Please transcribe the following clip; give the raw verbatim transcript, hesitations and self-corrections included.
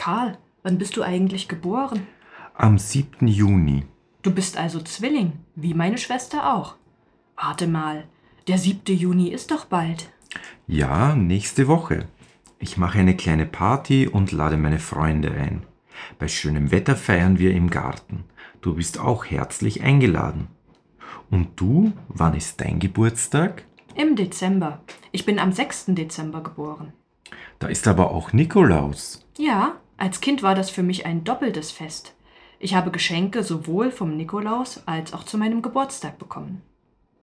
Karl, wann bist du eigentlich geboren? Am siebten Juni. Du bist also Zwilling, wie meine Schwester auch. Warte mal, der siebte Juni ist doch bald. Ja, nächste Woche. Ich mache eine kleine Party und lade meine Freunde ein. Bei schönem Wetter feiern wir im Garten. Du bist auch herzlich eingeladen. Und du, wann ist dein Geburtstag? Im Dezember. Ich bin am sechsten Dezember geboren. Da ist aber auch Nikolaus. Ja, als Kind war das für mich ein doppeltes Fest. Ich habe Geschenke sowohl vom Nikolaus als auch zu meinem Geburtstag bekommen.